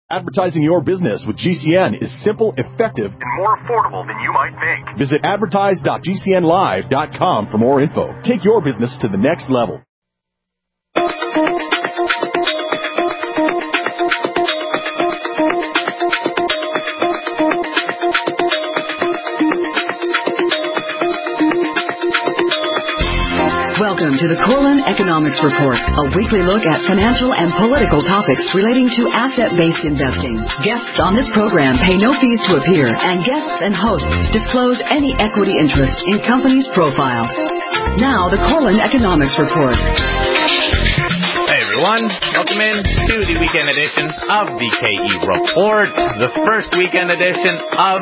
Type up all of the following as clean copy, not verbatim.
Advertising your business with GCN is simple, effective, and more affordable than you might think. Visit advertise.gcnlive.com for more info. Take your business to the next level. Welcome to the Corlin Economics Report, a weekly look at financial and political topics relating to asset-based investing. Guests on this program pay no fees to appear, and guests and hosts disclose any equity interest in companies' profiles. Now, the Corlin Economics Report. Hey everyone, welcome in to the weekend edition of the KE Report, the first weekend edition of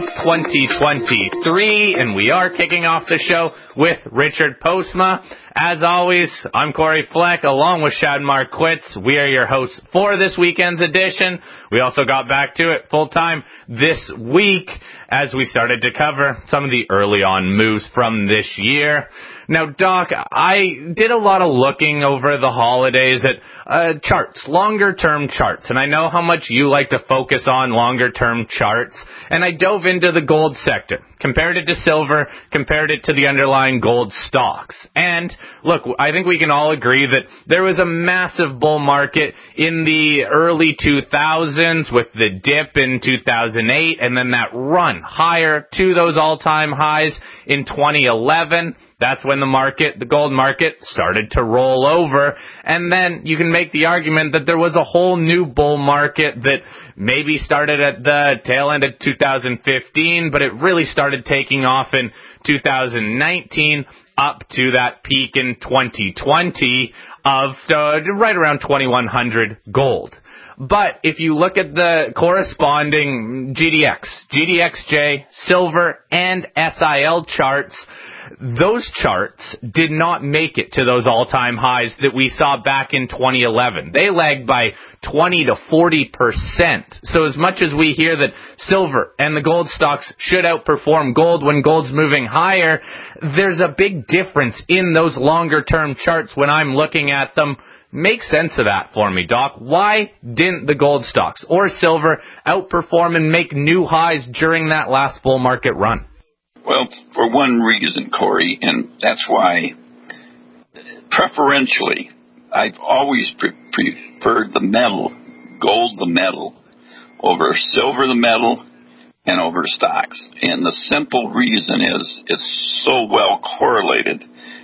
2023, and we are kicking off the show with Richard Postma. As always, I'm Corey Fleck, along with Shad Marquitz. We are your hosts for this weekend's edition. We also got back to it full-time this week as we started to cover some of the early-on moves from this year. Now, Doc, I did a lot of looking over the holidays at charts, longer-term charts, and I know how much you like to focus on longer-term charts, and I dove into the gold sector, compared it to silver, compared it to the underlying gold stocks. And look, I think we can all agree that there was a massive bull market in the early 2000s with the dip in 2008 and then that run higher to those all-time highs in 2011. That's when the gold market started to roll over. And then you can make the argument that there was a whole new bull market that maybe started at the tail end of 2015, but it really started taking off in 2019 up to that peak in 2020 of right around 2100 gold. But if you look at the corresponding GDX, GDXJ, silver, and SIL charts, those charts did not make it to those all-time highs that we saw back in 2011. They lagged by 20 to 40%. So as much as we hear that silver and the gold stocks should outperform gold when gold's moving higher, there's a big difference in those longer-term charts when I'm looking at them. Make sense of that for me, Doc. Why didn't the gold stocks or silver outperform and make new highs during that last bull market run? Well, for one reason, Corey, and that's why preferentially I've always preferred the metal, gold the metal, over silver the metal, and over stocks. And the simple reason is it's so well correlated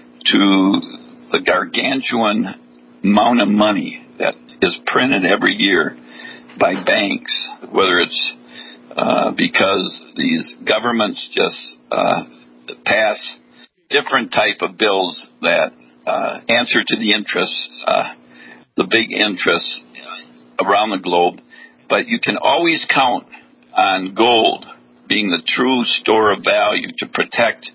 to the gargantuan amount of money that is printed every year by banks, whether it's because these governments just pass different type of bills that answer to the interests, the big interests around the globe. But you can always count on gold being the true store of value to protect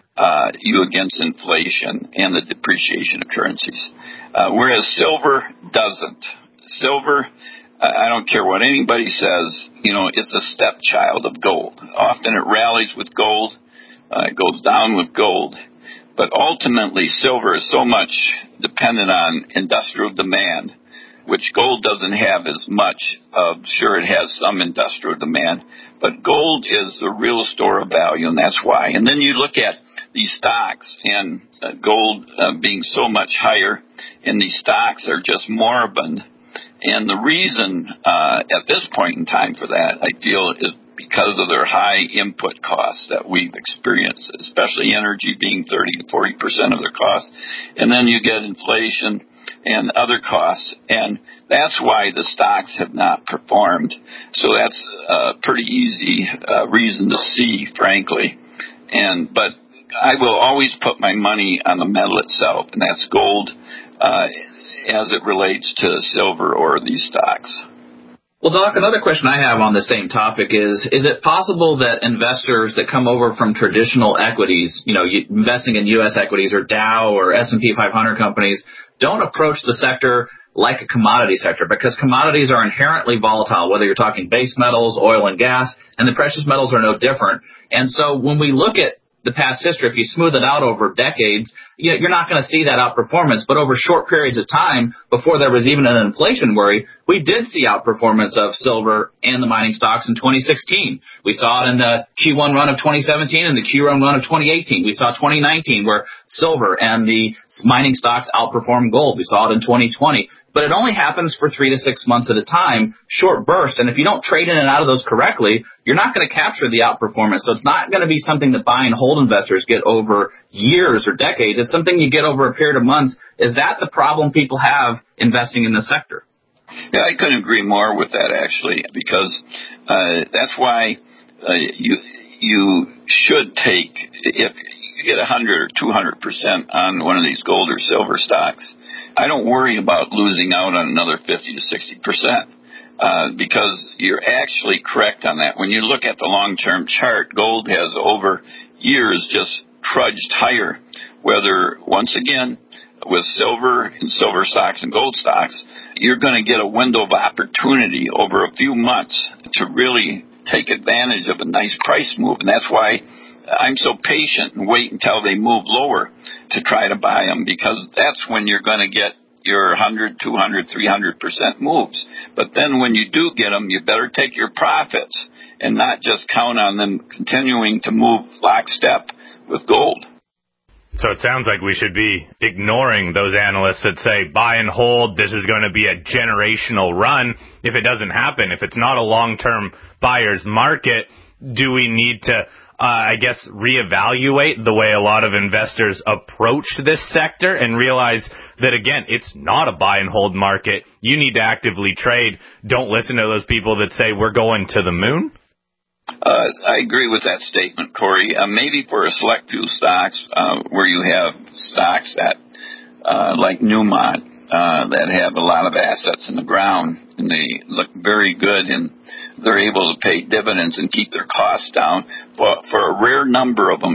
you against inflation and the depreciation of currencies, whereas silver doesn't. Silver, I don't care what anybody says, it's a stepchild of gold. Often it rallies with gold, it goes down with gold, but ultimately silver is so much dependent on industrial demand, which gold doesn't have as much of. Sure, it has some industrial demand, but gold is the real store of value, and that's why. And then you look at these stocks, and gold being so much higher, and these stocks are just moribund. And the reason at this point in time for that, I feel, is because of their high input costs that we've experienced, especially energy being 30 to 40% of their costs. And then you get inflation and other costs, and that's why the stocks have not performed. So that's a pretty easy reason to see, frankly. But I will always put my money on the metal itself, and that's gold, as it relates to silver or these stocks. Well, Doc, another question I have on the same topic is it possible that investors that come over from traditional equities, investing in U.S. equities or Dow or S&P 500 companies, don't approach the sector like a commodity sector, because commodities are inherently volatile, whether you're talking base metals, oil and gas, and the precious metals are no different. And so when we look at the past history, if you smooth it out over decades, you're not going to see that outperformance. But over short periods of time, before there was even an inflation worry, we did see outperformance of silver and the mining stocks in 2016. We saw it in the Q1 run of 2017 and the Q1 run of 2018. We saw 2019 where silver and the mining stocks outperformed gold. We saw it in 2020. But it only happens for 3 to 6 months at a time, short bursts. And if you don't trade in and out of those correctly, you're not going to capture the outperformance. So it's not going to be something that buy and hold investors get over years or decades. It's something you get over a period of months. Is that the problem people have investing in the sector? Yeah, I couldn't agree more with that, actually, because that's why you should take, if you get 100 or 200% on one of these gold or silver stocks, I don't worry about losing out on another 50 to 60%, because you're actually correct on that. When you look at the long-term chart, gold has over years just trudged higher, whether, once again, with silver and silver stocks and gold stocks, you're going to get a window of opportunity over a few months to really take advantage of a nice price move. And that's why I'm so patient and wait until they move lower to try to buy them, because that's when you're going to get your 100, 200, 300% moves. But then when you do get them, you better take your profits and not just count on them continuing to move lockstep with gold. So it sounds like we should be ignoring those analysts that say buy and hold, this is going to be a generational run. If it doesn't happen, if it's not a long-term buyer's market, do we need to reevaluate the way a lot of investors approach this sector and realize that, again, it's not a buy and hold market. You need to actively trade. Don't listen to those people that say we're going to the moon. I agree with that statement, Corey. Maybe for a select few stocks where you have stocks that, like Newmont, that have a lot of assets in the ground, and they look very good, and they're able to pay dividends and keep their costs down. For a rare number of them,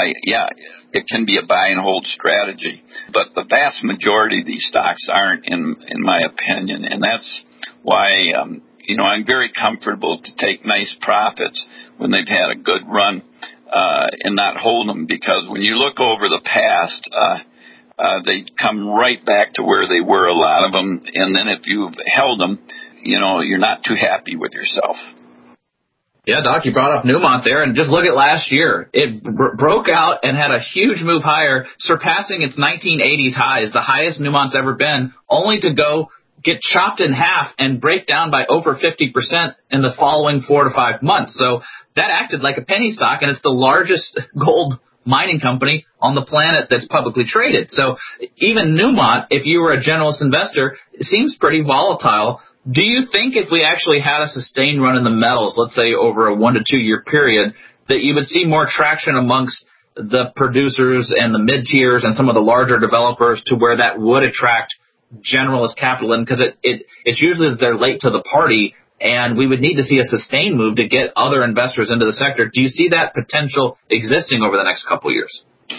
it can be a buy and hold strategy. But the vast majority of these stocks aren't, in my opinion, and that's why I'm very comfortable to take nice profits when they've had a good run and not hold them, because when you look over the past, they come right back to where they were, a lot of them. And then if you've held them, you're not too happy with yourself. Yeah, Doc, you brought up Newmont there, and just look at last year. It broke out and had a huge move higher, surpassing its 1980s highs, the highest Newmont's ever been, only to go get chopped in half and break down by over 50% in the following 4 to 5 months. So that acted like a penny stock, and it's the largest gold mining company on the planet that's publicly traded. So even Newmont, if you were a generalist investor, it seems pretty volatile. Do you think if we actually had a sustained run in the metals, let's say over a 1 to 2 year period, that you would see more traction amongst the producers and the mid-tiers and some of the larger developers to where that would attract generalist capital in? Because it's usually that they're late to the party, and we would need to see a sustained move to get other investors into the sector. Do you see that potential existing over the next couple of years?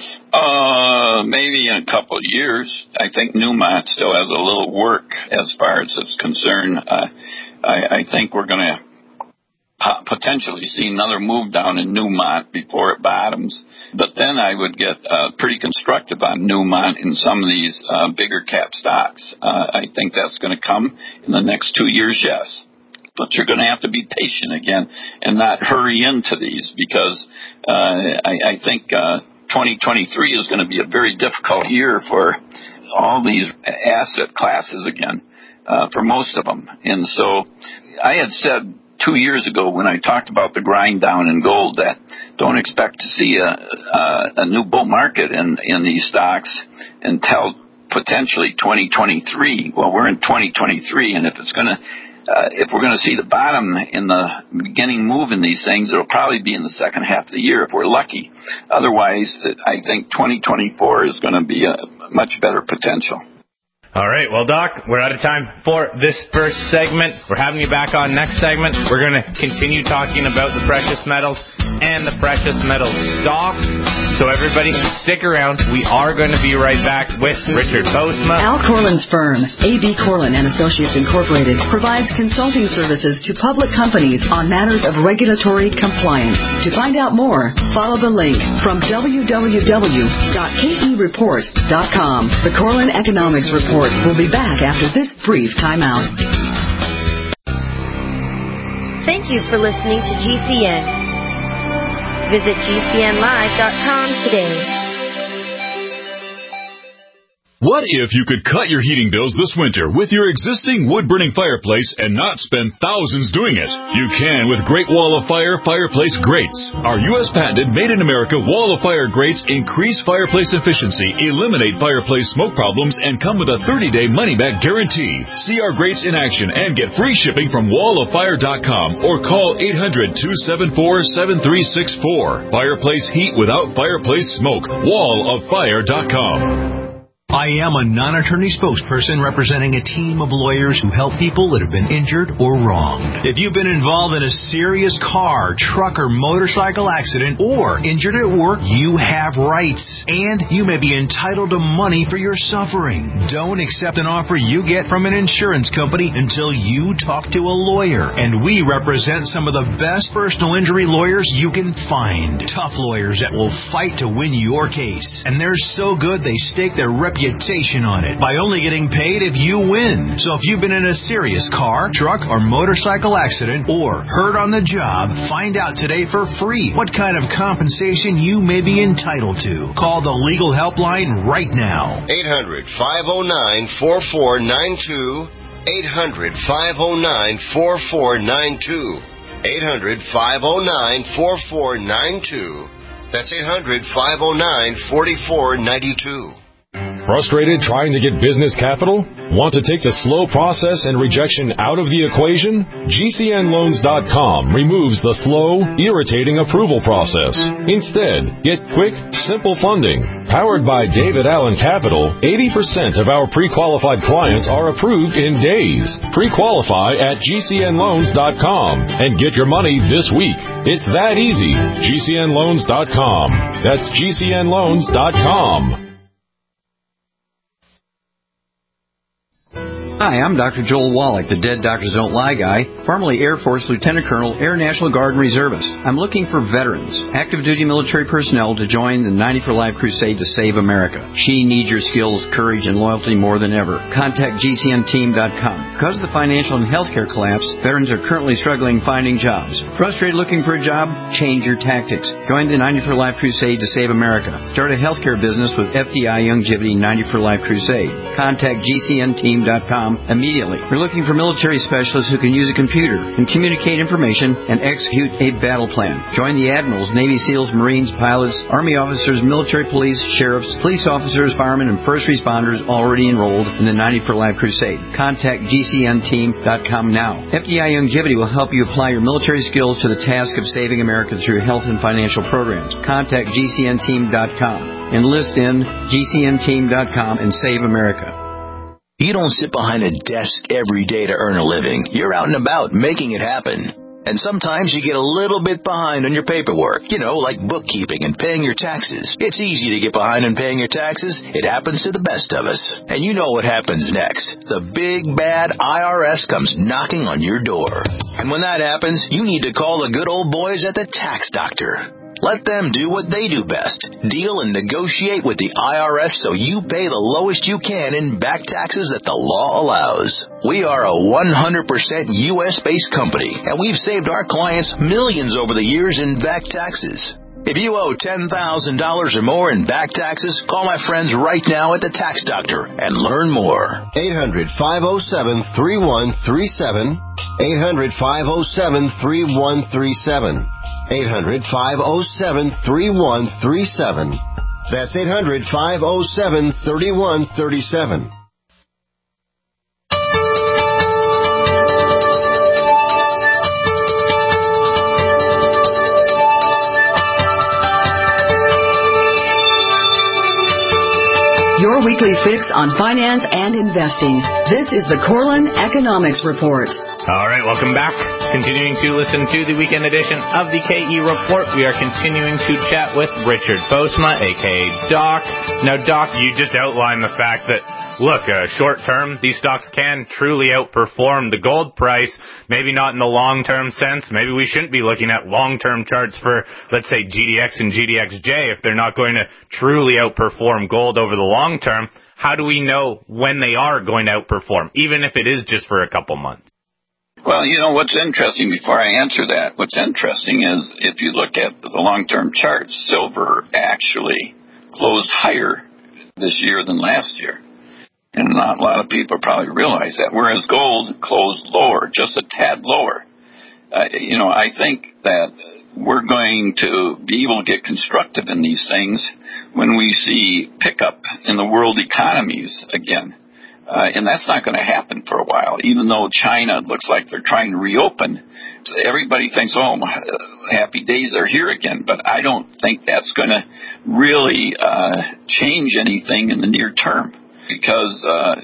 Maybe in a couple of years. I think Newmont still has a little work as far as it's concerned. I think we're going to potentially see another move down in Newmont before it bottoms. But then I would get pretty constructive on Newmont in some of these bigger cap stocks. I think that's going to come in the next 2 years, yes. But you're going to have to be patient again and not hurry into these, because I think 2023 is going to be a very difficult year for all these asset classes again, for most of them. And so I had said 2 years ago when I talked about the grind down in gold that don't expect to see a new bull market in these stocks until potentially 2023. Well, we're in 2023, and if we're going to see the bottom in the beginning move in these things, it'll probably be in the second half of the year if we're lucky. Otherwise, I think 2024 is going to be a much better potential. All right, well, Doc, we're out of time for this first segment. We're having you back on next segment. We're going to continue talking about the precious metals and the precious metal stocks. So everybody, stick around. We are going to be right back with Richard Postma. Al Corlin's firm, A.B. Corlin & Associates Incorporated, provides consulting services to public companies on matters of regulatory compliance. To find out more, follow the link from www.kereport.com. The Corlin Economics Report will be back after this brief timeout. Thank you for listening to GCN. Visit GCNlive.com today. What if you could cut your heating bills this winter with your existing wood-burning fireplace and not spend thousands doing it? You can with Great Wall of Fire fireplace grates. Our U.S. patented made-in-America Wall of Fire grates increase fireplace efficiency, eliminate fireplace smoke problems, and come with a 30-day money-back guarantee. See our grates in action and get free shipping from walloffire.com or call 800-274-7364. Fireplace heat without fireplace smoke. walloffire.com. I am a non-attorney spokesperson representing a team of lawyers who help people that have been injured or wronged. If you've been involved in a serious car, truck, or motorcycle accident or injured at work, you have rights, and you may be entitled to money for your suffering. Don't accept an offer you get from an insurance company until you talk to a lawyer, and we represent some of the best personal injury lawyers you can find. Tough lawyers that will fight to win your case, and they're so good they stake their reputation on it by only getting paid if you win. So if you've been in a serious car, truck, or motorcycle accident or hurt on the job, find out today for free what kind of compensation you may be entitled to. Call the legal helpline right now. 800-509-4492. 800-509-4492. 800-509-4492. That's 800-509-4492. Frustrated trying to get business capital? Want to take the slow process and rejection out of the equation? GCNloans.com removes the slow, irritating approval process. Instead, get quick, simple funding. Powered by David Allen Capital, 80% of our pre-qualified clients are approved in days. Pre-qualify at GCNloans.com and get your money this week. It's that easy. GCNloans.com. That's GCNloans.com. Hi, I'm Dr. Joel Wallach, the Dead Doctors Don't Lie guy, formerly Air Force Lieutenant Colonel, Air National Guard and Reservist. I'm looking for veterans, active duty military personnel to join the 90 for Life crusade to save America. She needs your skills, courage, and loyalty more than ever. Contact GCNteam.com. Because of the financial and healthcare collapse, veterans are currently struggling finding jobs. Frustrated looking for a job? Change your tactics. Join the 90 for Life crusade to save America. Start a healthcare business with FDI Youngevity 90 for Life crusade. Contact GCNteam.com immediately. We're looking for military specialists who can use a computer and communicate information and execute a battle plan. Join the admirals, Navy SEALs, Marines, pilots, Army officers, military police, sheriffs, police officers, firemen, and first responders already enrolled in the 90 for Life crusade. Contact GCNteam.com now. FDI Youngevity will help you apply your military skills to the task of saving America through health and financial programs. Contact GCNteam.com. Enlist in GCNteam.com and save America. You don't sit behind a desk every day to earn a living. You're out and about making it happen. And sometimes you get a little bit behind on your paperwork, like bookkeeping and paying your taxes. It's easy to get behind on paying your taxes. It happens to the best of us. And you know what happens next. The big, bad IRS comes knocking on your door. And when that happens, you need to call the good old boys at the Tax Doctor. Let them do what they do best. Deal and negotiate with the IRS so you pay the lowest you can in back taxes that the law allows. We are a 100% U.S.-based company, and we've saved our clients millions over the years in back taxes. If you owe $10,000 or more in back taxes, call my friends right now at the Tax Doctor and learn more. 800-507-3137. 800-507-3137. 800-507-3137. That's 800-507-3137. You're your weekly fix on finance and investing. This is the Corlin Economics Report. All right, welcome back. Continuing to listen to the weekend edition of the KE Report, we are continuing to chat with Richard Postma, a.k.a. Doc. Now, Doc, you just outlined the fact that, look, short term, these stocks can truly outperform the gold price, maybe not in the long-term sense. Maybe we shouldn't be looking at long-term charts for, let's say, GDX and GDXJ if they're not going to truly outperform gold over the long term. How do we know when they are going to outperform, even if it is just for a couple months? Well, what's interesting, before I answer that, what's interesting is if you look at the long-term charts, silver actually closed higher this year than last year. And not a lot of people probably realize that, whereas gold closed lower, just a tad lower. I think that we're going to be able to get constructive in these things when we see pickup in the world economies again. And that's not going to happen for a while, even though China looks like they're trying to reopen. Everybody thinks, happy days are here again. But I don't think that's going to really change anything in the near term, because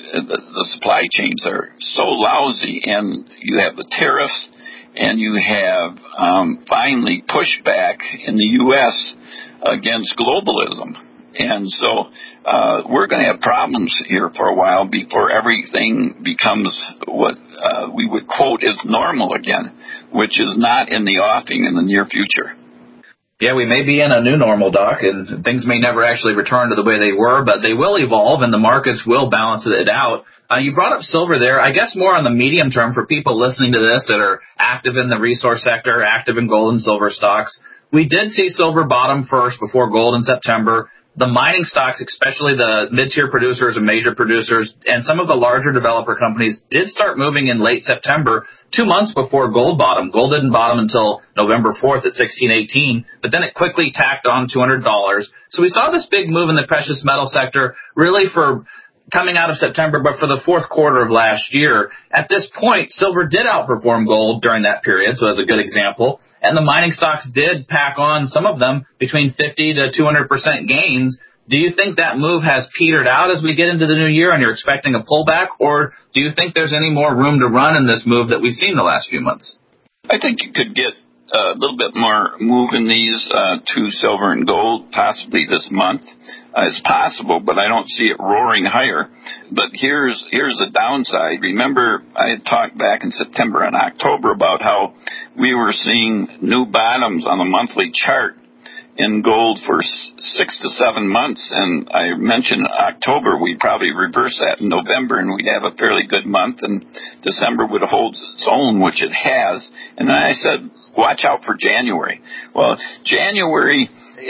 the supply chains are so lousy, and you have the tariffs, and you have finally pushback in the U.S. against globalism. And so we're going to have problems here for a while before everything becomes what we would quote as normal again, which is not in the offing in the near future. Yeah, we may be in a new normal, Doc, and things may never actually return to the way they were, but they will evolve and the markets will balance it out. You brought up silver there. I guess more on the medium term for people listening to this that are active in the resource sector, active in gold and silver stocks. We did see silver bottom first before gold in September. The mining stocks, especially the mid-tier producers and major producers and some of the larger developer companies, did start moving in late September, 2 months before gold bottom. Gold didn't bottom until November 4th at $16.18, but then it quickly tacked on $200. So we saw this big move in the precious metal sector really for coming out of September, but for the fourth quarter of last year. At this point, silver did outperform gold during that period, so as a good example. And the mining stocks did pack on, some of them, between 50 to 200% gains. Do you think that move has petered out as we get into the new year and you're expecting a pullback? Or do you think there's any more room to run in this move that we've seen the last few months? I think you could get a little bit more move in these to silver and gold, possibly this month. It's possible, but I don't see it roaring higher. But here's the downside. Remember, I had talked back in September and October about how we were seeing new bottoms on the monthly chart in gold for 6 to 7 months, and I mentioned in October we'd probably reverse that in November and we'd have a fairly good month, and December would hold its own, which it has. And then I said, watch out for January. Well, January,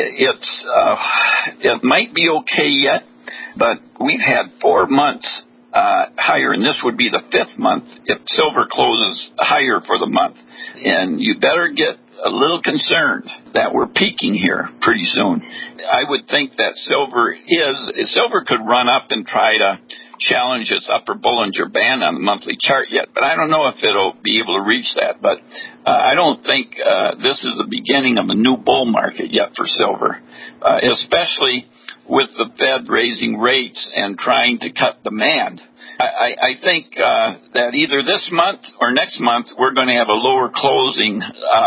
it might be okay yet, but we've had 4 months higher, and this would be the 5th month if silver closes higher for the month. And you better get a little concerned that we're peaking here pretty soon. I would think that silver could run up and try to challenge its upper Bollinger Band on the monthly chart yet, but I don't know if it'll be able to reach that. But I don't think this is the beginning of a new bull market yet for silver, especially with the Fed raising rates and trying to cut demand. I think that either this month or next month we're going to have a lower closing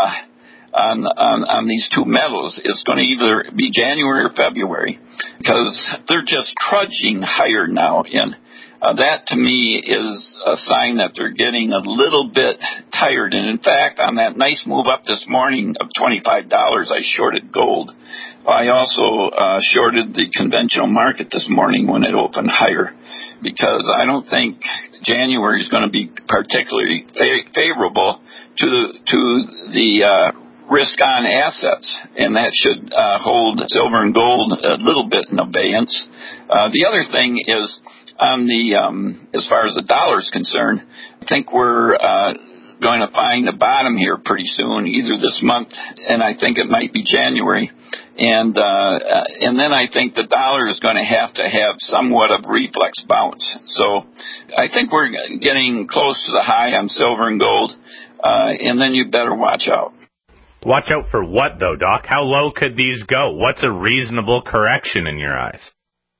on these two metals. It's going to either be January or February, because they're just trudging higher now. And that to me is a sign that they're getting a little bit tired. And in fact, on that nice move up this morning of $25, I shorted gold. I also shorted the conventional market this morning when it opened higher, because I don't think January is going to be particularly favorable to the risk-on assets, and that should hold silver and gold a little bit in abeyance. The other thing is, on the as far as the dollar is concerned, I think we're going to find a bottom here pretty soon, either this month, and I think it might be January. And then I think the dollar is going to have somewhat of reflex bounce. So I think we're getting close to the high on silver and gold, and then you better watch out. Watch out for what, though, Doc? How low could these go? What's a reasonable correction in your eyes?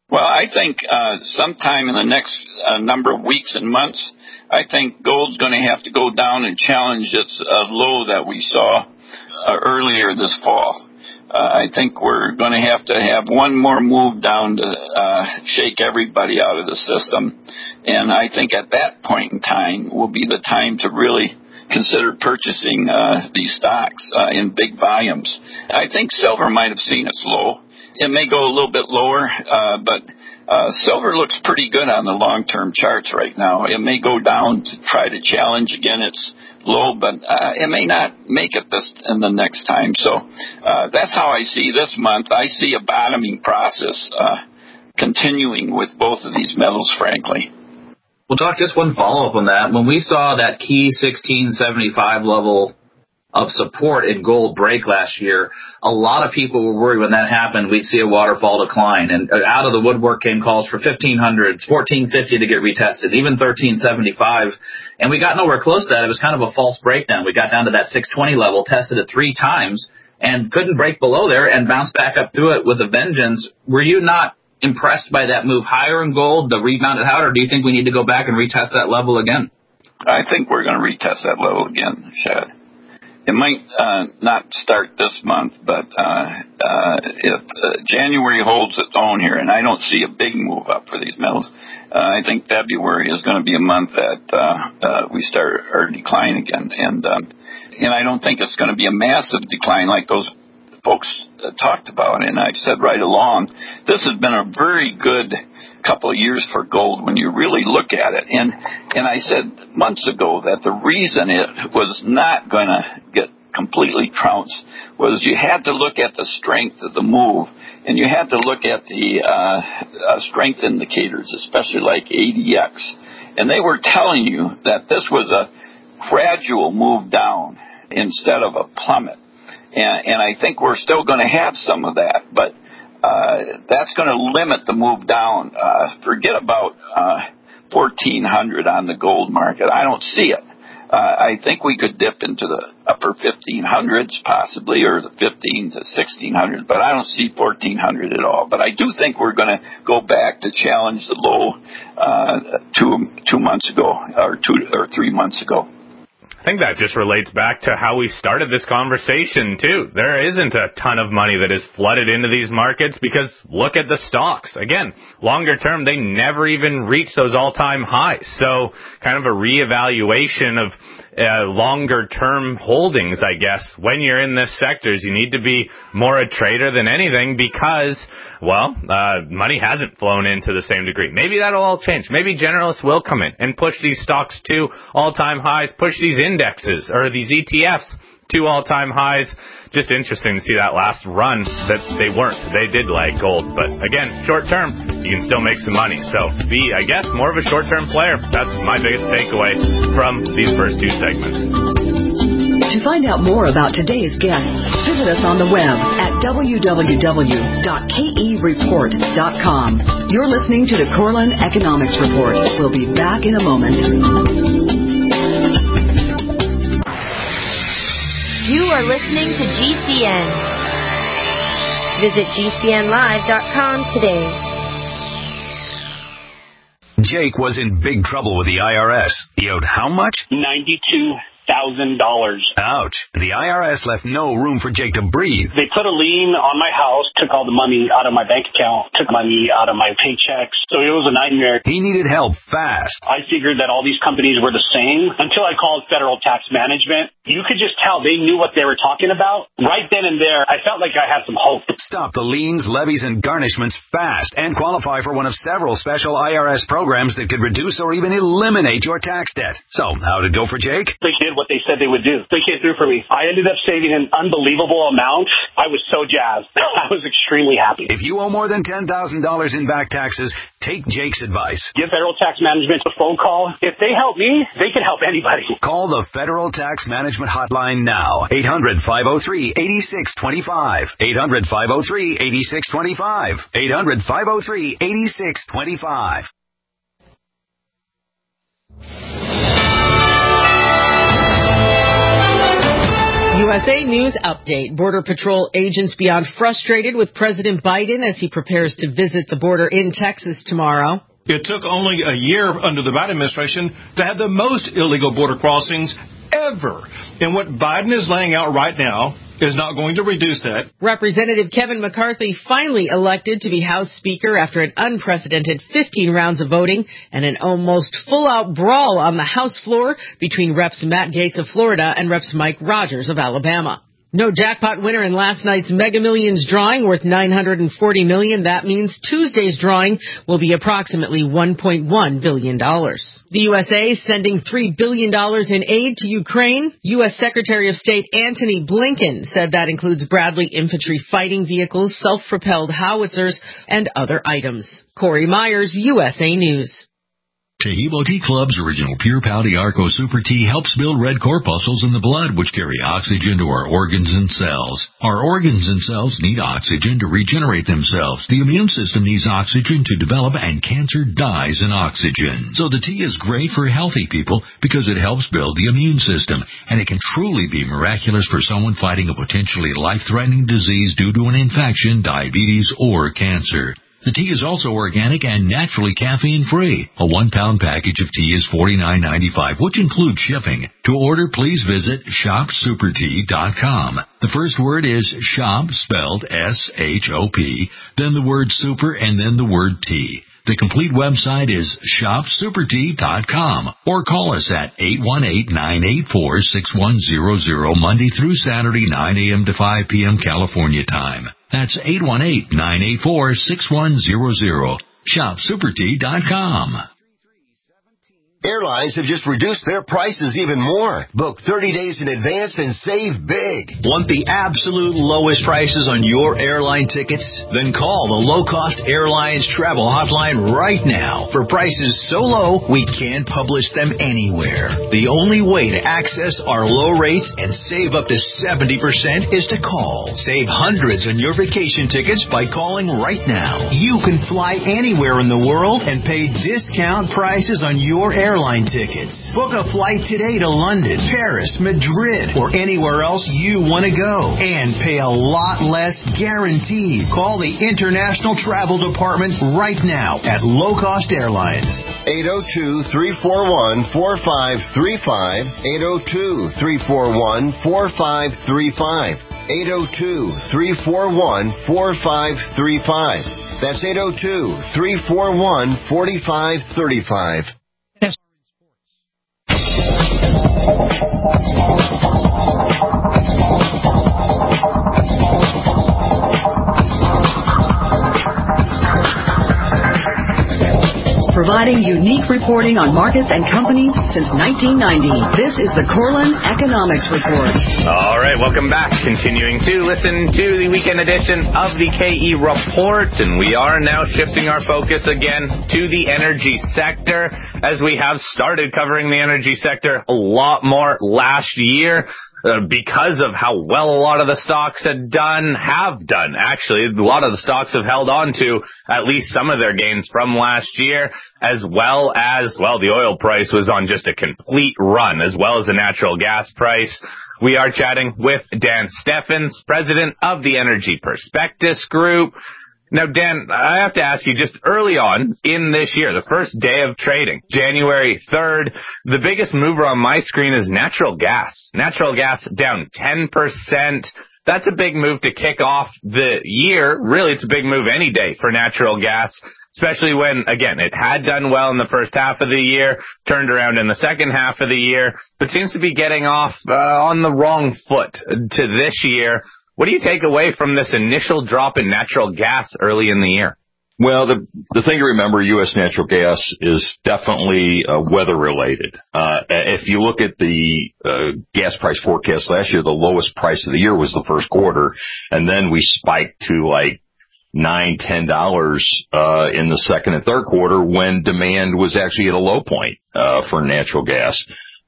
Well, I think sometime in the next number of weeks and months, I think gold's going to have to go down and challenge its low that we saw earlier this fall. I think we're going to have one more move down to shake everybody out of the system. And I think at that point in time will be the time to really consider purchasing these stocks in big volumes. I think silver might have seen its low. It may go a little bit lower, but silver looks pretty good on the long-term charts right now. It may go down to try to challenge again its low, but it may not make it in the next time. So that's how I see this month. I see a bottoming process continuing with both of these metals, frankly. Well, Doc, just one follow-up on that. When we saw that key 1675 level of support in gold break last year, a lot of people were worried when that happened we'd see a waterfall decline. And out of the woodwork came calls for 1500s, 1450 to get retested, even 1375. And we got nowhere close to that. It was kind of a false breakdown. We got down to that 620 level, tested it 3 times, and couldn't break below there and bounced back up through it with a vengeance. Were you not impressed by that move higher in gold, the rebound it had, or do you think we need to go back and retest that level again? I think we're going to retest that level again, Shad. It might not start this month, but if January holds its own here, and I don't see a big move up for these metals, I think February is going to be a month that we start our decline again. And I don't think it's going to be a massive decline like those folks talked about. And I've said right along, this has been a very good couple of years for gold when you really look at it. And I said months ago that the reason it was not going to get completely trounced was you had to look at the strength of the move, and you had to look at the strength indicators, especially like ADX. And they were telling you that this was a gradual move down instead of a plummet. And I think we're still going to have some of that, but that's going to limit the move down. Forget about 1,400 on the gold market. I don't see it. I think we could dip into the upper 1,500s possibly, or the 15 to 1,600, but I don't see 1,400 at all. But I do think we're going to go back to challenge the low 2 months ago, or 2 or 3 months ago. I think that just relates back to how we started this conversation, too. There isn't a ton of money that is flooded into these markets because look at the stocks. Again, longer term, they never even reach those all-time highs. So kind of a reevaluation of longer-term holdings, I guess. When you're in this sectors, you need to be more a trader than anything because, well, money hasn't flown into the same degree. Maybe that'll all change. Maybe generalists will come in and push these stocks to all-time highs, push these indexes or these ETFs to all-time highs. Just interesting to see that last run that they weren't. They did like gold. But again, short-term, you can still make some money. So be, I guess, more of a short-term player. That's my biggest takeaway from these first 2 segments. To find out more about today's guests, visit us on the web at www.kereport.com. You're listening to the Corlin Economics Report. We'll be back in a moment. You are listening to GCN. Visit GCNlive.com today. Jake was in big trouble with the IRS. He owed how much? $92,000. Ouch. The IRS left no room for Jake to breathe. They put a lien on my house, took all the money out of my bank account, took money out of my paychecks. So it was a nightmare. He needed help fast. I figured that all these companies were the same until I called Federal Tax Management. You could just tell they knew what they were talking about. Right then and there, I felt like I had some hope. Stop the liens, levies, and garnishments fast and qualify for one of several special IRS programs that could reduce or even eliminate your tax debt. So, how'd it go for Jake? They did what they said they would do. They came through for me. I ended up saving an unbelievable amount. I was so jazzed. I was extremely happy. If you owe more than $10,000 in back taxes, take Jake's advice. Give Federal Tax Management a phone call. If they help me, they can help anybody. Call the Federal Tax Management Hotline now. 800-503-8625. 800-503-8625. 800-503-8625. USA News Update. Border Patrol agents beyond frustrated with President Biden as he prepares to visit the border in Texas tomorrow. It took only a year under the Biden administration to have the most illegal border crossings ever. And what Biden is laying out right now is not going to reduce that. Representative Kevin McCarthy finally elected to be House Speaker after an unprecedented 15 rounds of voting and an almost full-out brawl on the House floor between Reps Matt Gaetz of Florida and Reps Mike Rogers of Alabama. No jackpot winner in last night's Mega Millions drawing worth $940 million. That means Tuesday's drawing will be approximately $1.1 billion. The USA is sending $3 billion in aid to Ukraine. U.S. Secretary of State Antony Blinken said that includes Bradley infantry fighting vehicles, self-propelled howitzers, and other items. Corey Myers, USA News. Taheebo Tea Club's original Pure Pouty Arco Super Tea helps build red corpuscles in the blood, which carry oxygen to our organs and cells. Our organs and cells need oxygen to regenerate themselves. The immune system needs oxygen to develop, and cancer dies in oxygen. So the tea is great for healthy people because it helps build the immune system, and it can truly be miraculous for someone fighting a potentially life-threatening disease due to an infection, diabetes, or cancer. The tea is also organic and naturally caffeine-free. A 1-pound package of tea is $49.95, which includes shipping. To order, please visit shopsupertea.com. The first word is shop, spelled S-H-O-P, then the word super, and then the word tea. The complete website is shopsupertea.com, or call us at 818-984-6100 Monday through Saturday, 9 a.m. to 5 p.m. California time. That's 818-984-6100. Shopsupertea.com. Airlines have just reduced their prices even more. Book 30 days in advance and save big. Want the absolute lowest prices on your airline tickets? Then call the Low Cost Airlines Travel Hotline right now. For prices so low, we can't publish them anywhere. The only way to access our low rates and save up to 70% is to call. Save hundreds on your vacation tickets by calling right now. You can fly anywhere in the world and pay discount prices on your airline tickets. Book a flight today to London, Paris, Madrid, or anywhere else you want to go. And pay a lot less guaranteed. Call the International Travel Department right now at Low Cost Airlines. 802-341-4535. 802-341-4535. 802-341-4535. That's 802-341-4535. Providing unique reporting on markets and companies since 1990. This is the Corlin Economics Report. All right, welcome back. Continuing to listen to the weekend edition of the KE Report, and we are now shifting our focus again to the energy sector, as we have started covering the energy sector a lot more last year. Because of how well a lot of the stocks have done. Actually, a lot of the stocks have held on to at least some of their gains from last year, as well as, the oil price was on just a complete run, as well as the natural gas price. We are chatting with Dan Steffens, president of the Energy Prospectus Group. Now, Dan, I have to ask you, just early on in this year, the first day of trading, January 3rd, the biggest mover on my screen is natural gas. Natural gas down 10%. That's a big move to kick off the year. Really, it's a big move any day for natural gas, especially when, again, it had done well in the first half of the year, turned around in the second half of the year, but seems to be getting off on the wrong foot to this year. What do you take away from this initial drop in natural gas early in the year? Well, the thing to remember, U.S. natural gas is definitely weather related. If you look at the gas price forecast last year, the lowest price of the year was the first quarter, and then we spiked to like $9, $10 in the second and third quarter when demand was actually at a low point for natural gas.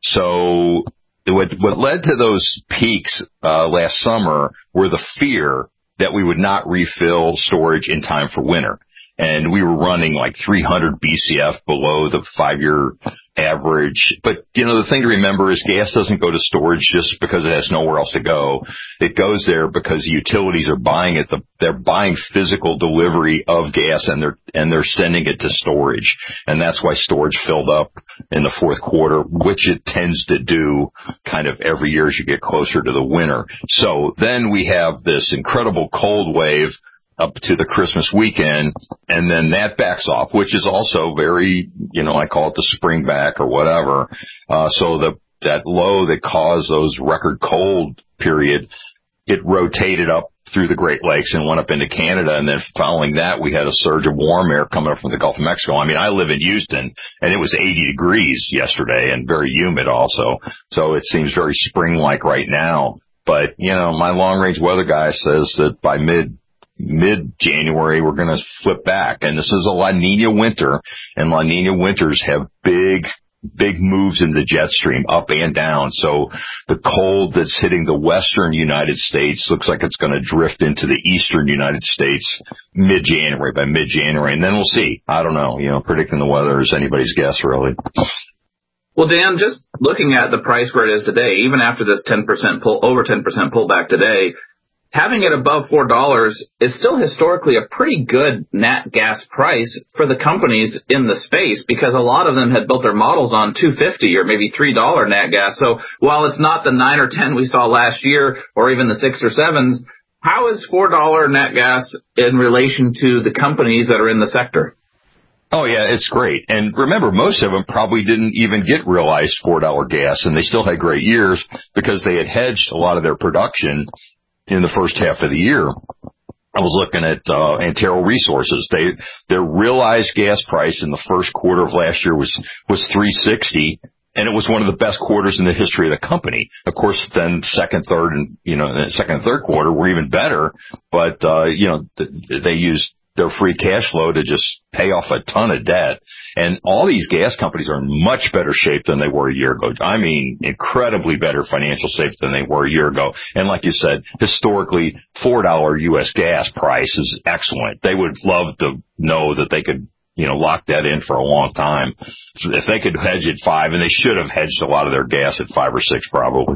So what led to those peaks last summer were the fear that we would not refill storage in time for winter. And we were running like 300 BCF below the 5-year average. But, the thing to remember is gas doesn't go to storage just because it has nowhere else to go. It goes there because the utilities are buying it. They're buying physical delivery of gas, and they're sending it to storage. And that's why storage filled up in the fourth quarter, which it tends to do kind of every year as you get closer to the winter. So then we have this incredible cold wave up to the Christmas weekend, and then that backs off, which is also very, I call it the spring back or whatever. So that low that caused those record cold period, it rotated up through the Great Lakes and went up into Canada, and then following that, we had a surge of warm air coming up from the Gulf of Mexico. I mean, I live in Houston, and it was 80 degrees yesterday and very humid also, so it seems very spring-like right now. But, my long-range weather guy says that by mid-January, we're going to flip back. And this is a La Nina winter, and La Nina winters have big moves in the jet stream, up and down. So the cold that's hitting the western United States looks like it's going to drift into the eastern United States by mid-January. And then we'll see. I don't know. Predicting the weather is anybody's guess, really. Well, Dan, just looking at the price where it is today, even after this over 10% pullback today, having it above $4 is still historically a pretty good nat gas price for the companies in the space, because a lot of them had built their models on $2.50 or maybe $3 nat gas. So while it's not the 9 or 10 we saw last year or even the 6 or 7s, how is $4 nat gas in relation to the companies that are in the sector? Oh, yeah, it's great. And remember, most of them probably didn't even get realized $4 gas, and they still had great years because they had hedged a lot of their production in the first half of the year. I was looking at Antero Resources. Their realized gas price in the first quarter of last year was $3.60, and it was one of the best quarters in the history of the company. Of course, then second, third quarter were even better, but they used their free cash flow to just pay off a ton of debt. And all these gas companies are in much better shape than they were a year ago. I mean, incredibly better financial shape than they were a year ago. And like you said, historically, $4 U.S. gas price is excellent. They would love to know that they could, lock that in for a long time. If they could hedge at $5, and they should have hedged a lot of their gas at $5 or $6 probably.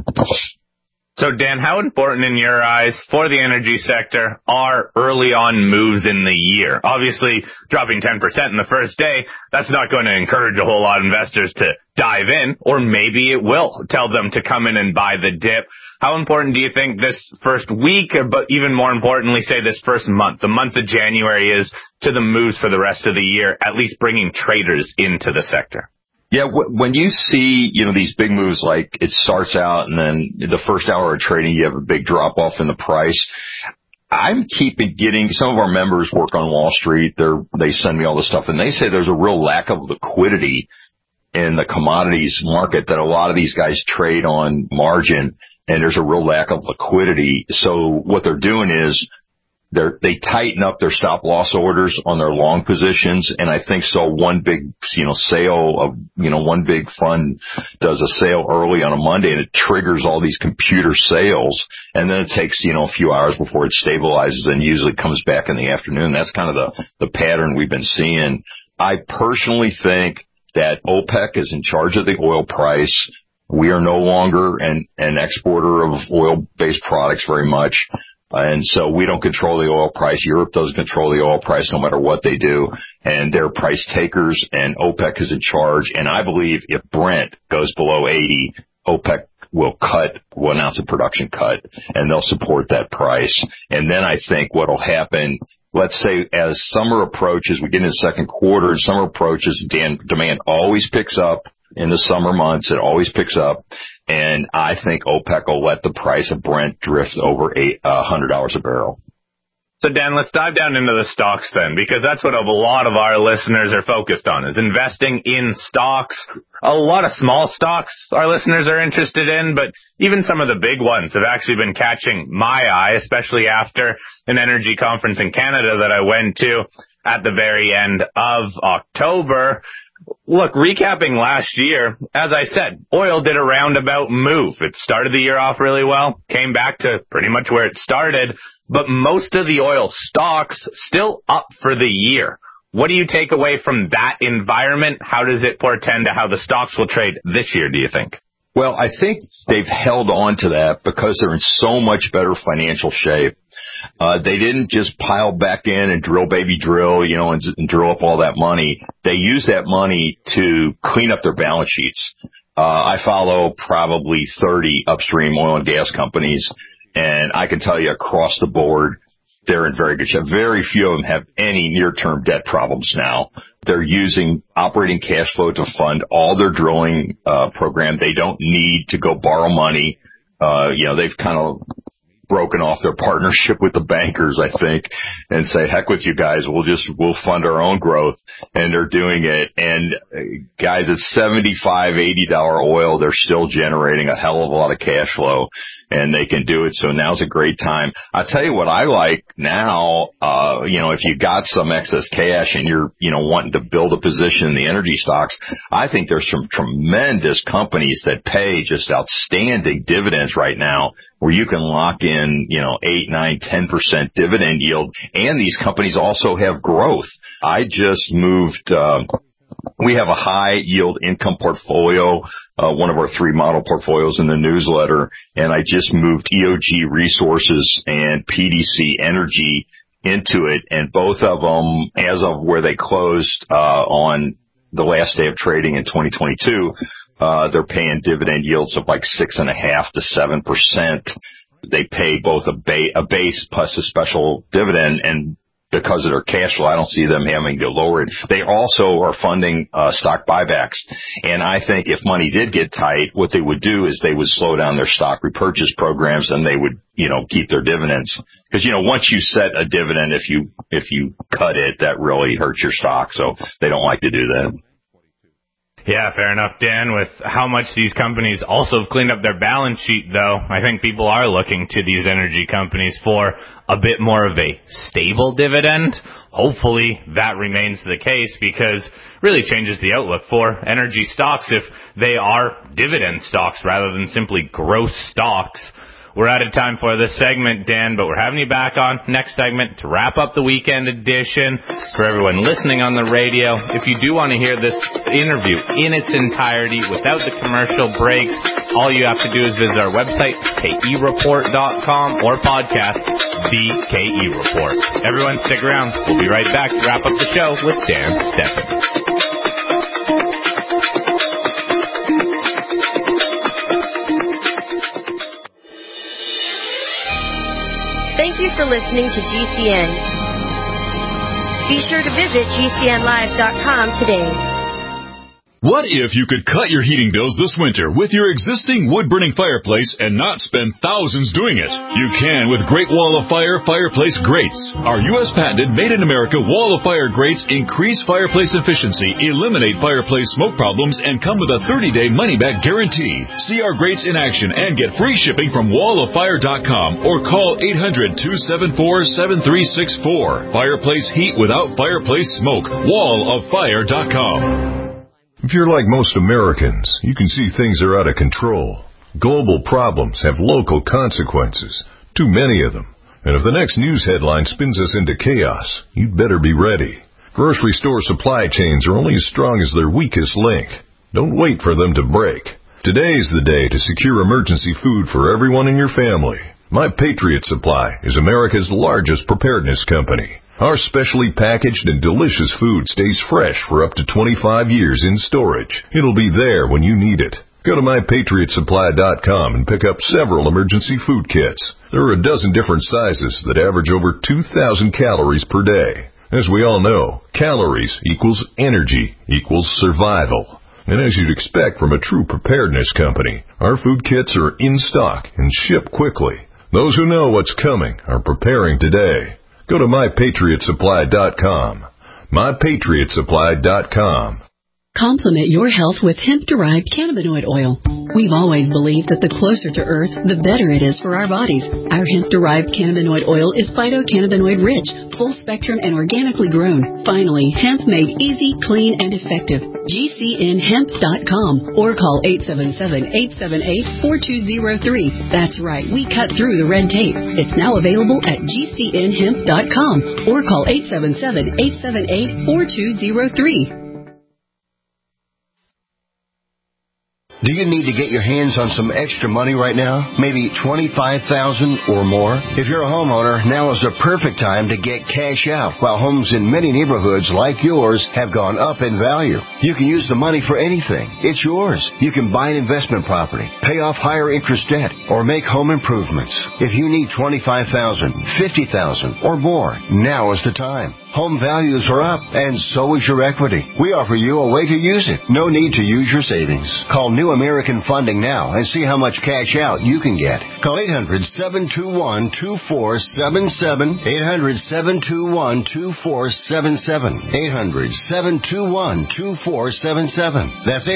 So, Dan, how important in your eyes for the energy sector are early on moves in the year? Obviously, dropping 10% in the first day, that's not going to encourage a whole lot of investors to dive in, or maybe it will tell them to come in and buy the dip. How important do you think this first week, but even more importantly, say this first month, the month of January, is to the moves for the rest of the year, at least bringing traders into the sector? Yeah, when you see, these big moves, like it starts out and then the first hour of trading, you have a big drop off in the price. I'm getting, some of our members work on Wall Street. They send me all this stuff, and they say there's a real lack of liquidity in the commodities market, that a lot of these guys trade on margin, and there's a real lack of liquidity. So what they're doing is they tighten up their stop loss orders on their long positions. And I think so one big, sale of, one big fund does a sale early on a Monday, and it triggers all these computer sales. And then it takes, a few hours before it stabilizes and usually comes back in the afternoon. That's kind of the pattern we've been seeing. I personally think that OPEC is in charge of the oil price. We are no longer an exporter of oil-based products very much. And so we don't control the oil price. Europe doesn't control the oil price no matter what they do. And they're price takers, and OPEC is in charge. And I believe if Brent goes below 80, OPEC will announce a production cut, and they'll support that price. And then I think what'll happen, let's say as summer approaches, we get into the second quarter, and summer approaches, demand always picks up. In the summer months, it always picks up, and I think OPEC will let the price of Brent drift over $100 a barrel. So, Dan, let's dive down into the stocks then, because that's what a lot of our listeners are focused on, is investing in stocks. A lot of small stocks our listeners are interested in, but even some of the big ones have actually been catching my eye, especially after an energy conference in Canada that I went to at the very end of October. Look, recapping last year, as I said, oil did a roundabout move. It started the year off really well, came back to pretty much where it started, but most of the oil stocks still up for the year. What do you take away from that environment? How does it portend to how the stocks will trade this year, do you think? Well, I think they've held on to that because they're in so much better financial shape. They didn't just pile back in and drill, baby, drill, and drill up all that money. They used that money to clean up their balance sheets. I follow probably 30 upstream oil and gas companies, and I can tell you across the board, they're in very good shape. Very few of them have any near-term debt problems now. They're using operating cash flow to fund all their drilling program. They don't need to go borrow money. They've kind of broken off their partnership with the bankers, I think, and say, heck with you guys, we'll fund our own growth. And they're doing it. And guys, at $75, $80 oil, they're still generating a hell of a lot of cash flow, and they can do it. So now's a great time. I'll tell you what I like now, if you got some excess cash and you're, wanting to build a position in the energy stocks, I think there's some tremendous companies that pay just outstanding dividends right now where you can lock in, 8, 9, 10% dividend yield. And these companies also have growth. I just moved, we have a high yield income portfolio, one of our 3 model portfolios in the newsletter, and I just moved EOG Resources and PDC Energy into it, and both of them, as of where they closed on the last day of trading in 2022, they're paying dividend yields of like 6.5% to 7%. They pay both a base plus a special dividend, and because of their cash flow, I don't see them having to lower it. They also are funding stock buybacks. And I think if money did get tight, what they would do is they would slow down their stock repurchase programs, and they would, keep their dividends. Because, once you set a dividend, if you cut it, that really hurts your stock. So they don't like to do that. Yeah, fair enough, Dan. With how much these companies also have cleaned up their balance sheet, though, I think people are looking to these energy companies for a bit more of a stable dividend. Hopefully that remains the case, because it really changes the outlook for energy stocks if they are dividend stocks rather than simply growth stocks. We're out of time for this segment, Dan, but we're having you back on next segment to wrap up the weekend edition. For everyone listening on the radio, if you do want to hear this interview in its entirety without the commercial breaks, all you have to do is visit our website, kereport.com, or podcast, The KE Report. Everyone, stick around. We'll be right back to wrap up the show with Dan Steffen. Thank you for listening to GCN. Be sure to visit GCNlive.com today. What if you could cut your heating bills this winter with your existing wood-burning fireplace and not spend thousands doing it? You can with Great Wall of Fire Fireplace Grates. Our U.S. patented made-in-America Wall of Fire grates increase fireplace efficiency, eliminate fireplace smoke problems, and come with a 30-day money-back guarantee. See our grates in action and get free shipping from walloffire.com or call 800-274-7364. Fireplace heat without fireplace smoke. walloffire.com. If you're like most Americans, you can see things are out of control. Global problems have local consequences, too many of them. And if the next news headline spins us into chaos, you'd better be ready. Grocery store supply chains are only as strong as their weakest link. Don't wait for them to break. Today's the day to secure emergency food for everyone in your family. My Patriot Supply is America's largest preparedness company. Our specially packaged and delicious food stays fresh for up to 25 years in storage. It'll be there when you need it. Go to mypatriotsupply.com and pick up several emergency food kits. There are a dozen different sizes that average over 2,000 calories per day. As we all know, calories equals energy equals survival. And as you'd expect from a true preparedness company, our food kits are in stock and ship quickly. Those who know what's coming are preparing today. Go to mypatriotsupply.com. mypatriotsupply.com. Complement your health with hemp-derived cannabinoid oil. We've always believed that the closer to Earth, the better it is for our bodies. Our hemp-derived cannabinoid oil is phytocannabinoid-rich, full-spectrum, and organically grown. Finally, hemp made easy, clean, and effective. GCNhemp.com or call 877-878-4203. That's right, we cut through the red tape. It's now available at GCNhemp.com or call 877-878-4203. Do you need to get your hands on some extra money right now? Maybe $25,000 or more? If you're a homeowner, now is the perfect time to get cash out while homes in many neighborhoods like yours have gone up in value. You can use the money for anything. It's yours. You can buy an investment property, pay off higher interest debt, or make home improvements. If you need $25,000, $50,000 or more, now is the time. Home values are up, and so is your equity. We offer you a way to use it. No need to use your savings. Call New American Funding now and see how much cash out you can get. Call 800-721-2477. 800-721-2477. 800-721-2477. That's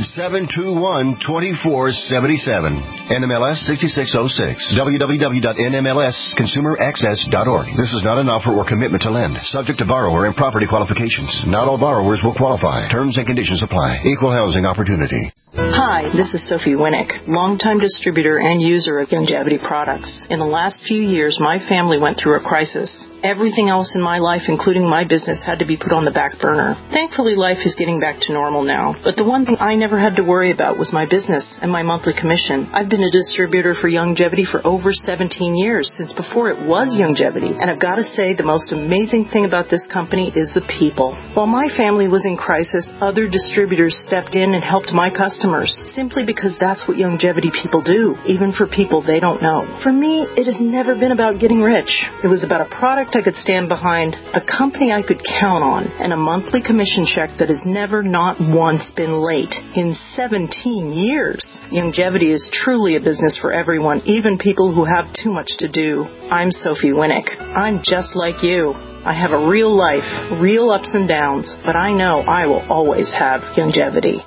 800-721-2477. NMLS 6606. www.nmlsconsumeraccess.org. This is not an offer or commitment to lend. Subject to borrower and property qualifications. Not all borrowers will qualify. Terms and conditions apply. Equal housing opportunity. Hi, this is Sophie Winnick, longtime distributor and user of Youngevity products. In the last few years, my family went through a crisis. Everything else in my life, including my business, had to be put on the back burner. Thankfully, life is getting back to normal now. But the one thing I never had to worry about was my business and my monthly commission. I've been a distributor for Youngevity for over 17 years, since before it was Youngevity. And I've got to say, the most amazing thing about this company is the people. While my family was in crisis, other distributors stepped in and helped my customers, simply because that's what Youngevity people do, even for people they don't know. For me, it has never been about getting rich. It was about a product I could stand behind, a company I could count on, and a monthly commission check that has never not once been late in 17 years. Youngevity is truly a business for everyone, even people who have too much to do. I'm Sophie Winnick. I'm just like you. I have a real life, real ups and downs, but I know I will always have Youngevity.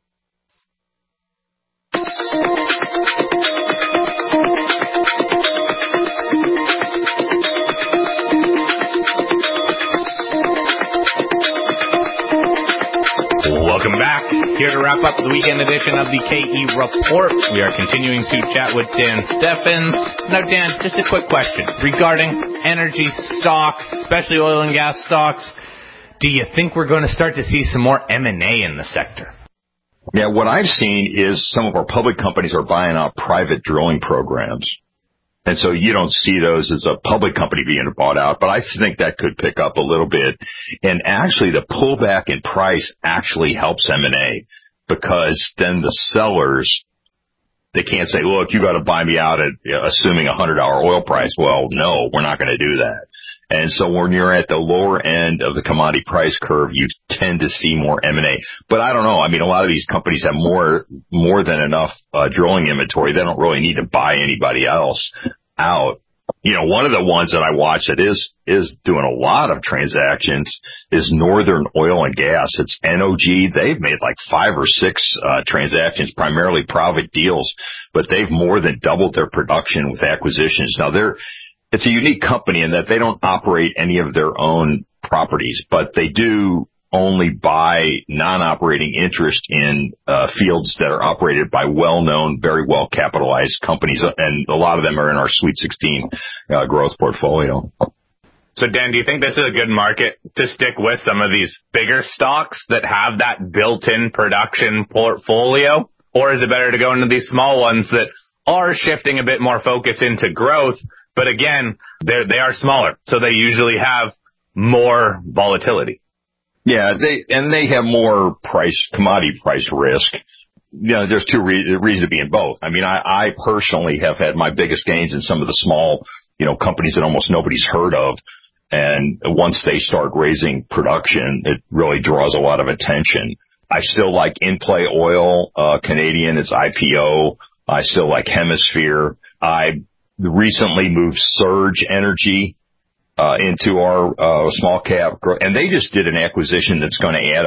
Welcome back. Here to wrap up the weekend edition of the KE Report. We are continuing to chat with Dan Steffens. Now, Dan, just a quick question regarding energy stocks, especially oil and gas stocks. Do you think we're going to start to see some more M&A in the sector? Yeah, what I've seen is some of our public companies are buying out private drilling programs. And so you don't see those as a public company being bought out, but I think that could pick up a little bit. And actually, the pullback in price actually helps M&A, because then the sellers, they can't say, look, you got to buy me out at assuming $100 oil price. Well, no, we're not going to do that. And so when you're at the lower end of the commodity price curve, you tend to see more M&A. But I don't know. I mean, a lot of these companies have more than enough drilling inventory. They don't really need to buy anybody else out. You know, one of the ones that I watch that is doing a lot of transactions is Northern Oil and Gas. It's NOG. They've made like 5 or 6 transactions, primarily private deals, but they've more than doubled their production with acquisitions. Now, it's a unique company in that they don't operate any of their own properties, but they do only buy non-operating interest in fields that are operated by well-known, very well-capitalized companies, and a lot of them are in our Sweet 16 growth portfolio. So, Dan, do you think this is a good market to stick with some of these bigger stocks that have that built-in production portfolio? Or is it better to go into these small ones that are shifting a bit more focus into growth, but again, they are smaller, so they usually have more volatility? Yeah, they have more commodity price risk. You know, there's two reasons to be in both. I mean, I personally have had my biggest gains in some of the small, companies that almost nobody's heard of. And once they start raising production, it really draws a lot of attention. I still like In-Play Oil, Canadian, it's IPO. I still like Hemisphere. I recently moved Surge Energy into our small cap, and they just did an acquisition that's going to add about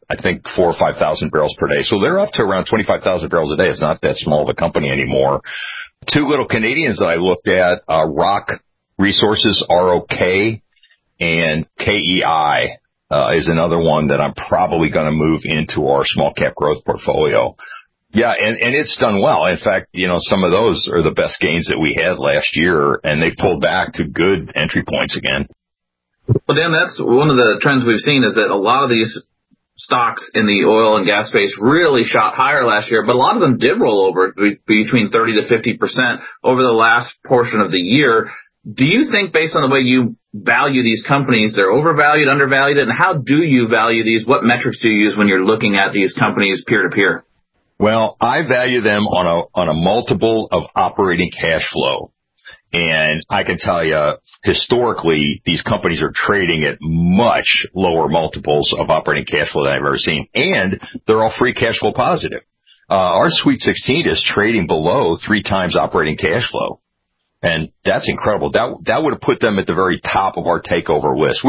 I think 4,000 or 5,000 barrels per day. So they're up to around 25,000 barrels a day. It's not that small of a company anymore. Two little Canadians that I looked at, Rock Resources, ROK, and KEI is another one that I'm probably going to move into our small cap growth portfolio. Yeah, and it's done well. In fact, some of those are the best gains that we had last year, and they've pulled back to good entry points again. Well, Dan, that's one of the trends we've seen, is that a lot of these stocks in the oil and gas space really shot higher last year, but a lot of them did roll over between 30 to 50% over the last portion of the year. Do you think, based on the way you value these companies, they're overvalued, undervalued, and how do you value these? What metrics do you use when you're looking at these companies peer-to-peer? Well, I value them on a multiple of operating cash flow. And I can tell you, historically, these companies are trading at much lower multiples of operating cash flow than I've ever seen. And they're all free cash flow positive. Our Sweet 16 is trading below 3 times operating cash flow. And that's incredible. That would have put them at the very top of our takeover list.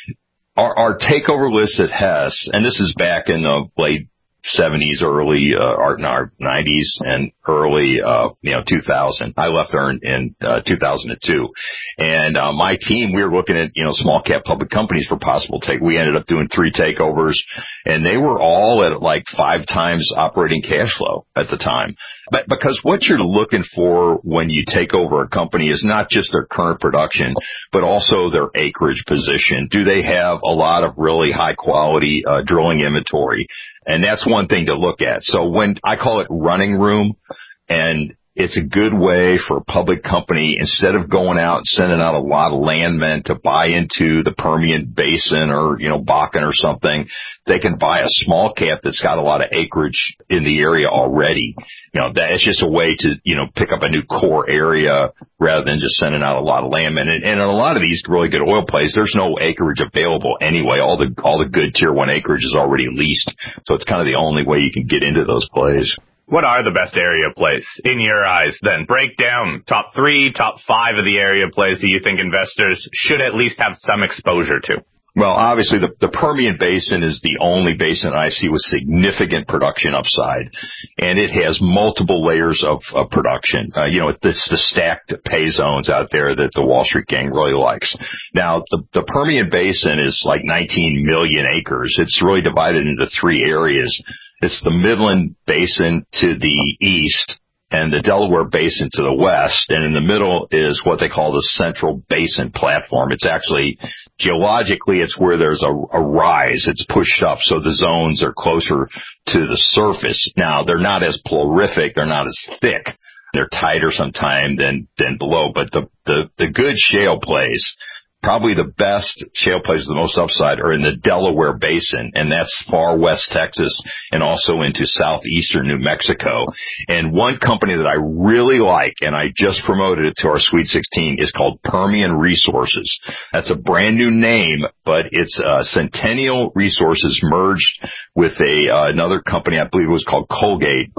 Our takeover list at Hess, and this is back in the late 70s, early, our 90s and early, 2000. I left there in 2002. And, my team, we were looking at, small cap public companies for possible take. We ended up doing 3 takeovers, and they were all at like 5 times operating cash flow at the time. But because what you're looking for when you take over a company is not just their current production, but also their acreage position. Do they have a lot of really high quality, drilling inventory? And that's one thing to look at. So when I call it running room, and it's a good way for a public company, instead of going out and sending out a lot of landmen to buy into the Permian Basin or, Bakken or something, they can buy a small cap that's got a lot of acreage in the area already. That it's just a way to, pick up a new core area rather than just sending out a lot of landmen. And in a lot of these really good oil plays, there's no acreage available anyway. All the good tier 1 acreage is already leased. So it's kind of the only way you can get into those plays. What are the best area plays in your eyes then? Break down top 3, top 5 of the area plays that you think investors should at least have some exposure to. Well, obviously the Permian Basin is the only basin I see with significant production upside, and it has multiple layers of production. It's the stacked pay zones out there that the Wall Street gang really likes. Now, the Permian Basin is like 19 million acres. It's really divided into 3 areas. It's the Midland Basin to the east and the Delaware Basin to the west, and in the middle is what they call the Central Basin Platform. It's actually, geologically, it's where there's a rise. It's pushed up, so the zones are closer to the surface. Now, they're not as prolific, they're not as thick. They're tighter sometimes than below, but the good shale plays, probably the best shale plays with the most upside are in the Delaware Basin, and that's far west Texas and also into southeastern New Mexico. And one company that I really like, and I just promoted it to our Sweet 16, is called Permian Resources. That's a brand new name, but it's Centennial Resources merged with another company, I believe it was called Colgate,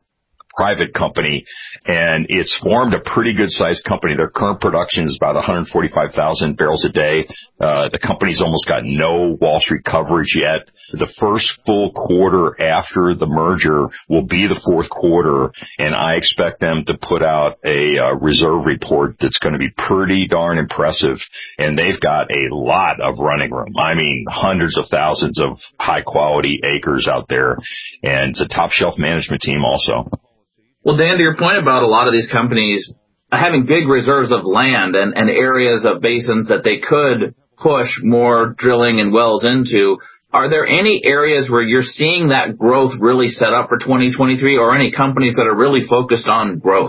private company, and it's formed a pretty good sized company. Their current production is about 145,000 barrels a day. The company's almost got no Wall Street coverage yet. The first full quarter after the merger will be the fourth quarter, and I expect them to put out a reserve report that's going to be pretty darn impressive, and they've got a lot of running room. I mean, hundreds of thousands of high quality acres out there, and it's a top shelf management team also. Well, Dan, to your point about a lot of these companies having big reserves of land and areas of basins that they could push more drilling and wells into, are there any areas where you're seeing that growth really set up for 2023, or any companies that are really focused on growth?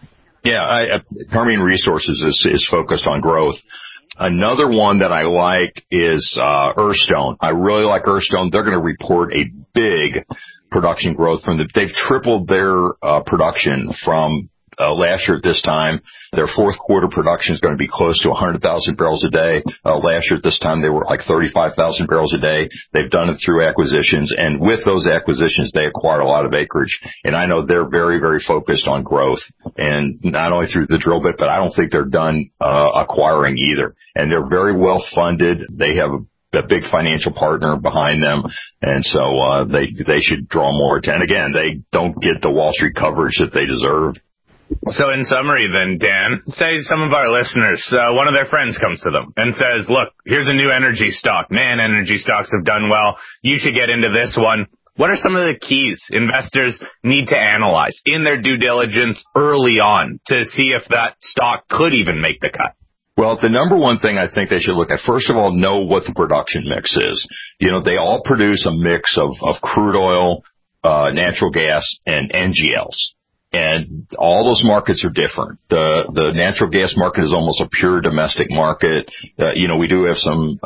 Yeah, Permian Resources is focused on growth. Another one that I like is Earthstone. I really like Earthstone. They're going to report a big production growth they've tripled their production from last year at this time. Their fourth quarter production is going to be close to 100,000 barrels a day. Last year at this time, they were like 35,000 barrels a day. They've done it through acquisitions, and with those acquisitions, they acquired a lot of acreage. And I know they're very, very focused on growth, and not only through the drill bit, but I don't think they're done acquiring either. And they're very well funded. They have a big financial partner behind them, and so they should draw more attention. Again, they don't get the Wall Street coverage that they deserve. So in summary then, Dan, say some of our listeners, one of their friends comes to them and says, look, here's a new energy stock. Man, energy stocks have done well. You should get into this one. What are some of the keys investors need to analyze in their due diligence early on to see if that stock could even make the cut? Well, the number one thing I think they should look at, first of all, know what the production mix is. They all produce a mix of crude oil, natural gas, and NGLs. And all those markets are different. The natural gas market is almost a pure domestic market. We do have some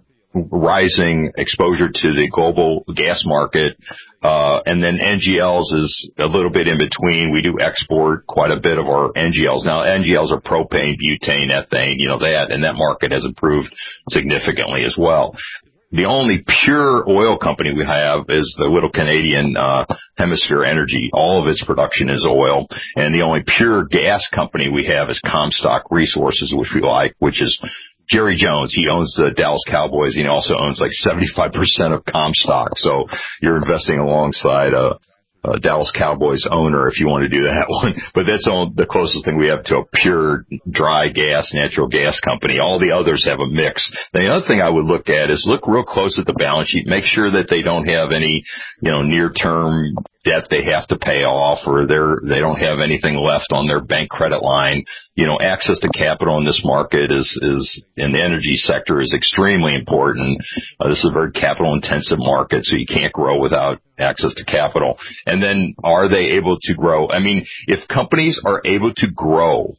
rising exposure to the global gas market. And then NGLs is a little bit in between. We do export quite a bit of our NGLs. Now, NGLs are propane, butane, ethane, and that market has improved significantly as well. The only pure oil company we have is the little Canadian Hemisphere Energy. All of its production is oil. And the only pure gas company we have is Comstock Resources, which we like, which is Jerry Jones. He owns the Dallas Cowboys, and he also owns like 75% of Comstock. So you're investing alongside a Dallas Cowboys owner if you want to do that one. But that's the closest thing we have to a pure dry gas, natural gas company. All the others have a mix. The other thing I would look at is look real close at the balance sheet. Make sure that they don't have any, near-term debt they have to pay off, or they don't have anything left on their bank credit line. Access to capital in this market is in the energy sector is extremely important. This is a very capital intensive market, so you can't grow without access to capital. And then are they able to grow? I mean, if companies are able to grow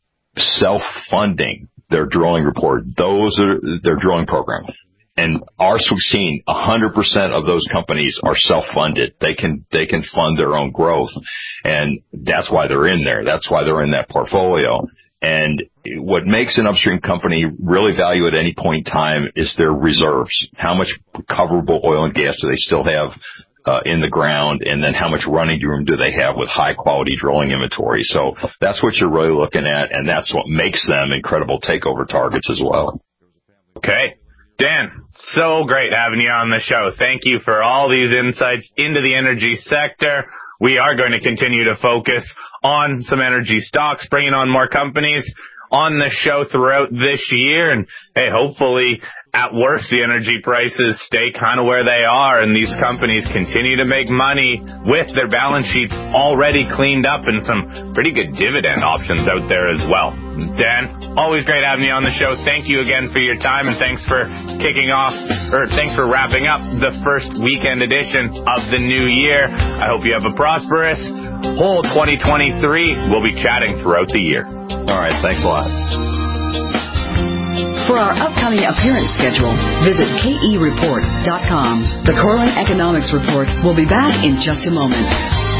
self-funding their drilling report, those are their drilling program. And we've seen 100% of those companies are self-funded. They can fund their own growth. And that's why they're in there. That's why they're in that portfolio. And what makes an upstream company really value at any point in time is their reserves. How much recoverable oil and gas do they still have in the ground, and then how much running room do they have with high-quality drilling inventory? So that's what you're really looking at, and that's what makes them incredible takeover targets as well. Okay. Dan, so great having you on the show. Thank you for all these insights into the energy sector. We are going to continue to focus on some energy stocks, bringing on more companies on the show throughout this year. And, hey, hopefully, at worst, the energy prices stay kind of where they are and these companies continue to make money with their balance sheets already cleaned up and some pretty good dividend options out there as well. Dan, always great having you on the show. Thank you again for your time, and thanks for thanks for wrapping up the first weekend edition of the new year. I hope you have a prosperous whole 2023. We'll be chatting throughout the year. All right. Thanks a lot. For our upcoming appearance schedule, visit KEReport.com. The Corlin Economics Report will be back in just a moment.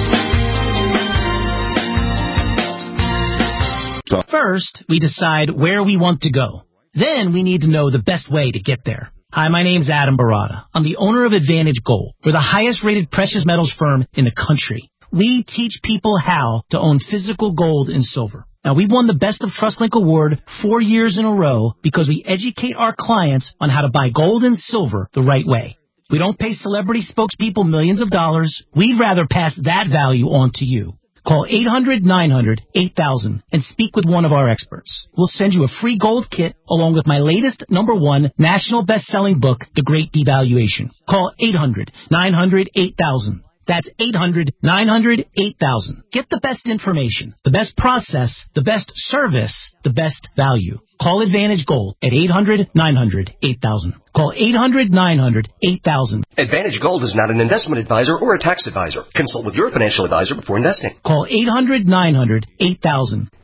First, we decide where we want to go. Then we need to know the best way to get there. Hi, my name's Adam Barada. I'm the owner of Advantage Gold. We're the highest rated precious metals firm in the country. We teach people how to own physical gold and silver. Now, we've won the Best of TrustLink Award 4 years in a row because we educate our clients on how to buy gold and silver the right way. We don't pay celebrity spokespeople millions of dollars. We'd rather pass that value on to you. Call 800-900-8000 and speak with one of our experts. We'll send you a free gold kit along with my latest #1 national best-selling book, The Great Devaluation. Call 800-900-8000. That's 800-900-8000. Get the best information, the best process, the best service, the best value. Call Advantage Gold at 800-900-8000. Call 800-900-8000. Advantage Gold is not an investment advisor or a tax advisor. Consult with your financial advisor before investing. Call 800-900-8000.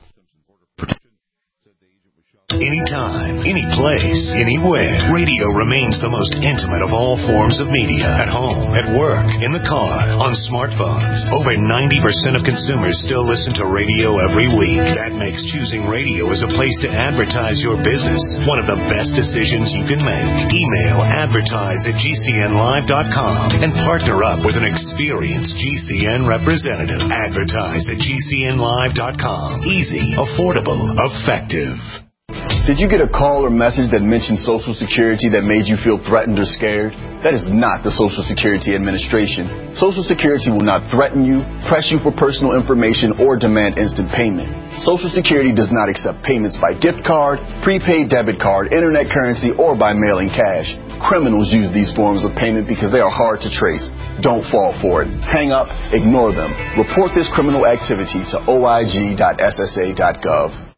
Anytime, any place, anywhere. Radio remains the most intimate of all forms of media. At home, at work, in the car, on smartphones. Over 90% of consumers still listen to radio every week. That makes choosing radio as a place to advertise your business one of the best decisions you can make. Email advertise@gcnlive.com and partner up with an experienced GCN representative. Advertise@gcnlive.com. Easy, affordable, effective. Did you get a call or message that mentioned Social Security that made you feel threatened or scared? That is not the Social Security Administration. Social Security will not threaten you, press you for personal information, or demand instant payment. Social Security does not accept payments by gift card, prepaid debit card, internet currency, or by mailing cash. Criminals use these forms of payment because they are hard to trace. Don't fall for it. Hang up, ignore them. Report this criminal activity to oig.ssa.gov.